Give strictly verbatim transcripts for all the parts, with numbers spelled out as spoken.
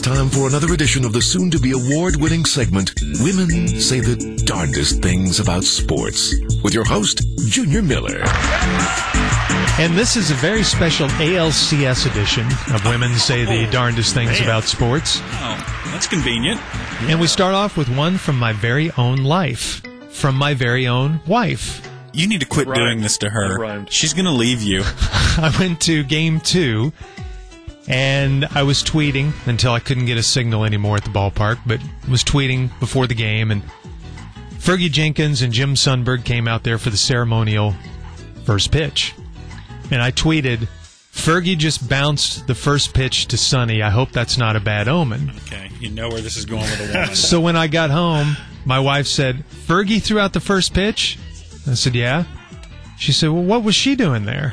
time for another edition of the soon-to-be award-winning segment, Women Say the Darndest Things About Sports, with your host, Junior Miller. And this is a very special A L C S edition of Women Say the Oh, Darndest Things man. About Sports. Oh, that's convenient. And we start off with one from my very own life, from my very own wife. You need to quit Rhymed. doing this to It her. rhymed. She's going to leave you. I went to game two, and I was tweeting until I couldn't get a signal anymore at the ballpark, but was tweeting before the game, and Fergie Jenkins and Jim Sundberg came out there for the ceremonial first pitch. And I tweeted, Fergie just bounced the first pitch to Sonny. I hope that's not a bad omen. Okay, you know where this is going with a woman. So when I got home, my wife said, Fergie threw out the first pitch? I said, yeah. She said, well, what was she doing there?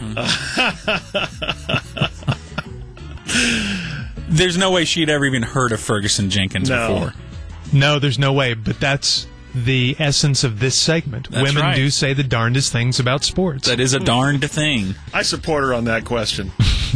There's no way she'd ever even heard of Ferguson Jenkins No. before. No, there's no way, but that's the essence of this segment. That's Women right. do say the darndest things about sports. That is a darned thing. I support her on that question.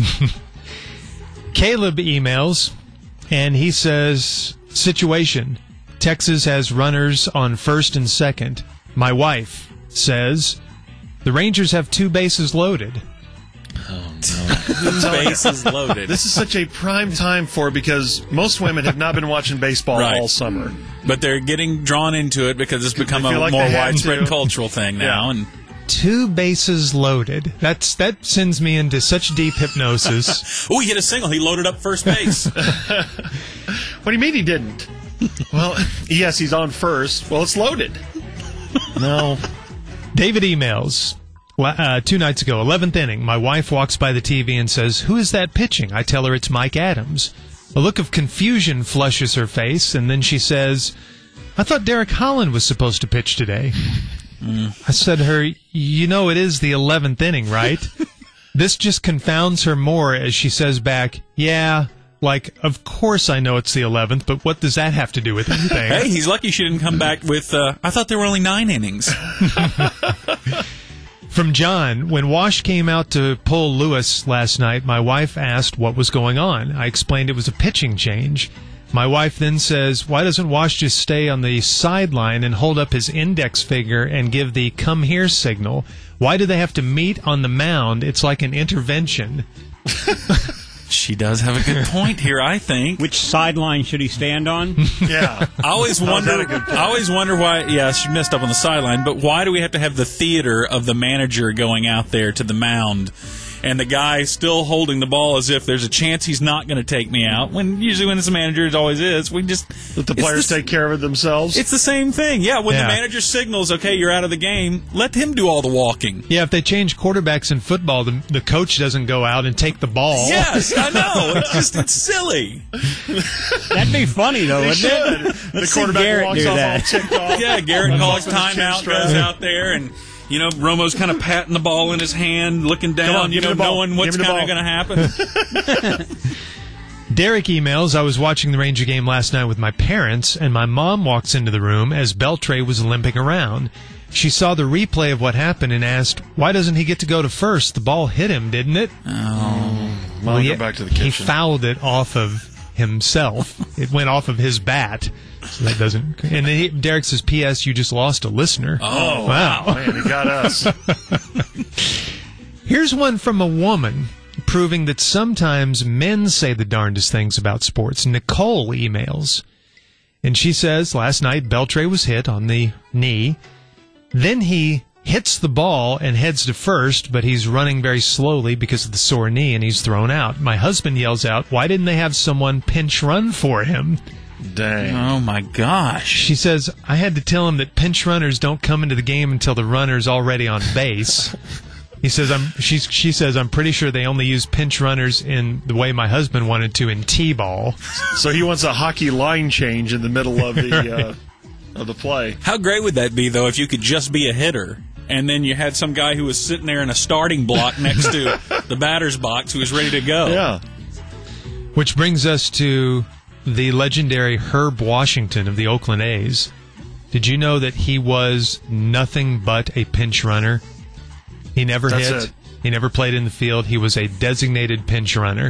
Caleb emails, and he says, situation, Texas has runners on first and second. My wife says, the Rangers have two bases loaded. Whose base is loaded? This is such a prime time for it because most women have not been watching baseball Right. all summer. But they're getting drawn into it because it's become feel a like more they have widespread to. cultural thing now. Yeah. And Two bases loaded. That's That sends me into such deep hypnosis. oh, he hit a single. He loaded up first base. What do you mean he didn't? Well, yes, he's on first. Well, it's loaded. No. David emails, well, uh, two nights ago, eleventh inning, my wife walks by the T V and says, who is that pitching? I tell her it's Mike Adams. A look of confusion flushes her face, and then she says, I thought Derek Holland was supposed to pitch today. Mm. I said to her, you know it is the eleventh inning, right? This just confounds her more as she says back, yeah, like, of course I know it's the eleventh, but what does that have to do with anything? Hey, he's lucky she didn't come back with, uh, I thought there were only nine innings. From John, when Wash came out to pull Lewis last night, my wife asked what was going on. I explained it was a pitching change. My wife then says, why doesn't Wash just stay on the sideline and hold up his index finger and give the come here signal? Why do they have to meet on the mound? It's like an intervention. She does have a good point here, I think. Which sideline should he stand on? Yeah. I always wonder. I always wonder why. Yeah, she messed up on the sideline, but why do we have to have the theater of the manager going out there to the mound, and the guy still holding the ball as if there's a chance he's not going to take me out? When usually when it's a manager, it always is. We just Let the it's players the- take care of it themselves. It's the same thing. Yeah, when Yeah. the manager signals, okay, you're out of the game, let him do all the walking. Yeah, if they change quarterbacks in football, the, the coach doesn't go out and take the ball. Yes, I know. It's just it's silly. That'd be funny, though, They wouldn't should. it? The Let's see quarterback Garrett walks do off that. all ticked off. Yeah, Garrett calls With his chin timeout, strap. goes out there, and you know Romo's kind of patting the ball in his hand, looking down, on, you give know, me the ball. knowing what's Give me the kind of ball. going to happen. Derek emails, I was watching the Ranger game last night with my parents, and my mom walks into the room as Beltre was limping around. She saw the replay of what happened and asked, why doesn't he get to go to first? The ball hit him, didn't it? Mom, Well, go yeah, back to the he kitchen. fouled it off of himself. It went off of his bat. So that doesn't. And then he, Derek says, P S. You just lost a listener. Oh, wow. Man, he got us. Here's one from a woman proving that sometimes men say the darndest things about sports. Nicole emails. And she says, last night, Beltre was hit on the knee. Then he hits the ball and heads to first, but he's running very slowly because of the sore knee, and he's thrown out. My husband yells out, why didn't they have someone pinch run for him? Dang. Oh my gosh! She says, I had to tell him that pinch runners don't come into the game until the runner's already on base. He says, I'm, she's, she says, I'm pretty sure they only use pinch runners in the way my husband wanted to in T-ball. So he wants a hockey line change in the middle of the uh, of the play. How great would that be, though, if you could just be a hitter, and then you had some guy who was sitting there in a starting block next to the batter's box who was ready to go? Yeah. Which brings us to the legendary Herb Washington of the Oakland A's. Did you know that he was nothing but a pinch runner? He never That's hit. it. He never played in the field. He was a designated pinch runner.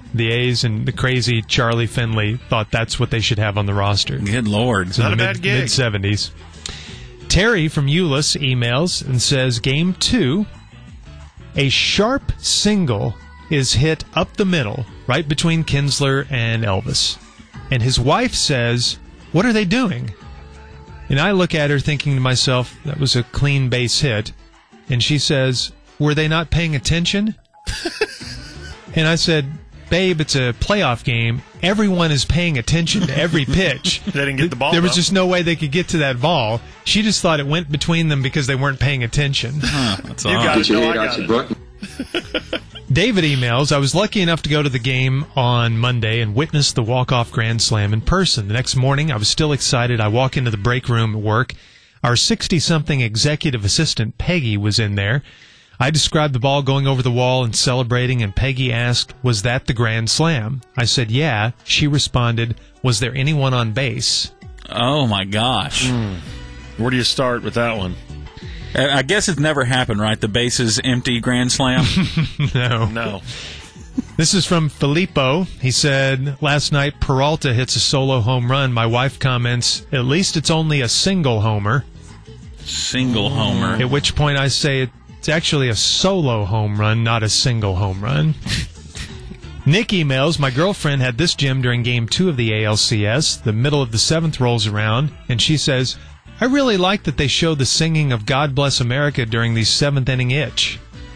The A's and the crazy Charlie Finley thought that's what they should have on the roster. Good Lord. It's in Not the a bad mid, gig. mid-seventies. Terry from Euless emails and says, Game two, a sharp single is hit up the middle, right between Kinsler and Elvis. And his wife says, what are they doing? And I look at her thinking to myself, that was a clean base hit. And she says, were they not paying attention? And I said, babe, it's a playoff game. Everyone is paying attention to every pitch. They didn't get the ball, There was though. just no way they could get to that ball. She just thought it went between them because they weren't paying attention. Huh, that's You odd. got it. Get your No, head I out got your it. butt. David emails, I was lucky enough to go to the game on Monday and witness the walk-off grand slam in person. The next morning, I was still excited. I walk into the break room at work. Our sixty-something executive assistant, Peggy, was in there. I described the ball going over the wall and celebrating, and Peggy asked, was that the grand slam? I said, yeah. She responded, was there anyone on base? Oh, my gosh. Where do you start with that one? I I guess it's never happened, right? The bases empty grand slam. No. No. This is from Filippo. He said, last night Peralta hits a solo home run. My wife comments, at least it's only a single homer. Single homer. At which point I say it's actually a solo home run, not a single home run. Nick emails, my girlfriend had this gym during game two of the A L C S. The middle of the seventh rolls around, and she says, I really like that they show the singing of God Bless America during the seventh inning itch.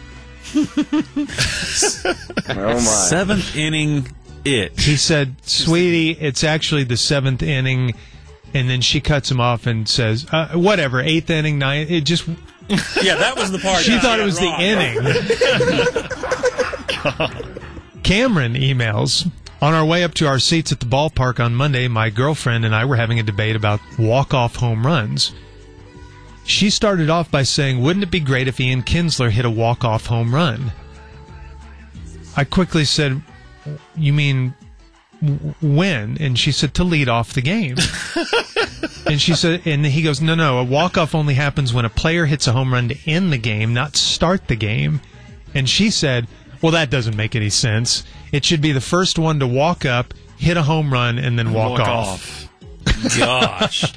Oh, my. Seventh inning itch. He said, sweetie, it's actually the seventh inning. And then she cuts him off and says, uh, whatever, eighth inning, ninth. It just, Yeah, that was the part. she that thought I it was got the wrong. inning. Cameron emails, on our way up to our seats at the ballpark on Monday, my girlfriend and I were having a debate about walk-off home runs. She started off by saying, wouldn't it be great if Ian Kinsler hit a walk-off home run? I quickly said, you mean w- when? And she said, to lead off the game. And she said, and he goes, no, no, a walk-off only happens when a player hits a home run to end the game, not start the game. And she said, well, that doesn't make any sense. It should be the first one to walk up, hit a home run, and then walk, Walk off. off. Gosh.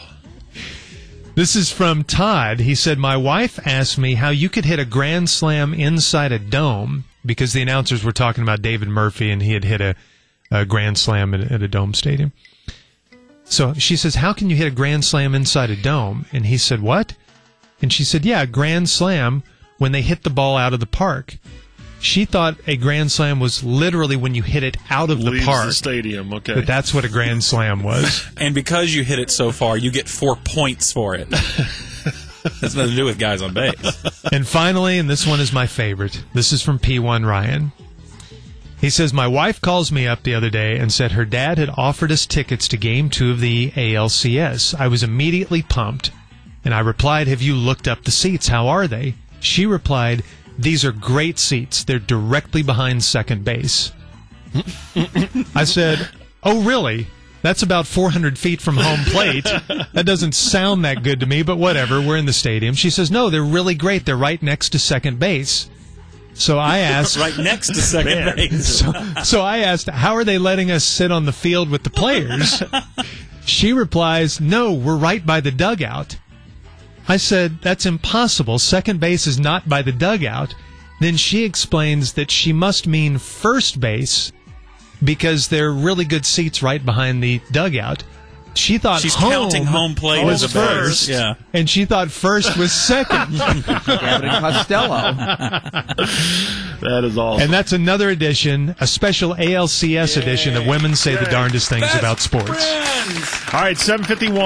This is from Todd. He said, my wife asked me how you could hit a grand slam inside a dome, because the announcers were talking about David Murphy, and he had hit a, a grand slam at, at a dome stadium. So she says, how can you hit a grand slam inside a dome? And he said, what? And she said, yeah, a grand slam when they hit the ball out of the park. She thought a grand slam was literally when you hit it out of the Leaves park. the stadium, okay. That that's what a grand slam was. And because you hit it so far, you get four points for it. That's nothing to do with guys on base. And finally, and this one is my favorite, this is from P one Ryan. He says, my wife calls me up the other day and said her dad had offered us tickets to game two of the A L C S. I was immediately pumped, and I replied, have you looked up the seats? How are they? She replied, these are great seats. They're directly behind second base. I said, oh, really? That's about four hundred feet from home plate. That doesn't sound that good to me, but whatever. We're in the stadium. She says, no, they're really great. They're right next to second base. So I asked, Right next to second Man. base. so, so I asked, how are they letting us sit on the field with the players? She replies, no, we're right by the dugout. I said, that's impossible. Second base is not by the dugout. Then she explains that she must mean first base because there are really good seats right behind the dugout. She thought She's home counting home plate was as a base. first, Yeah. and she thought first was second. Gavin and Costello. That is awesome. And that's another edition, a special A L C S edition of Women Say the Darndest Things About Sports. Friends. All right, seven fifty-one.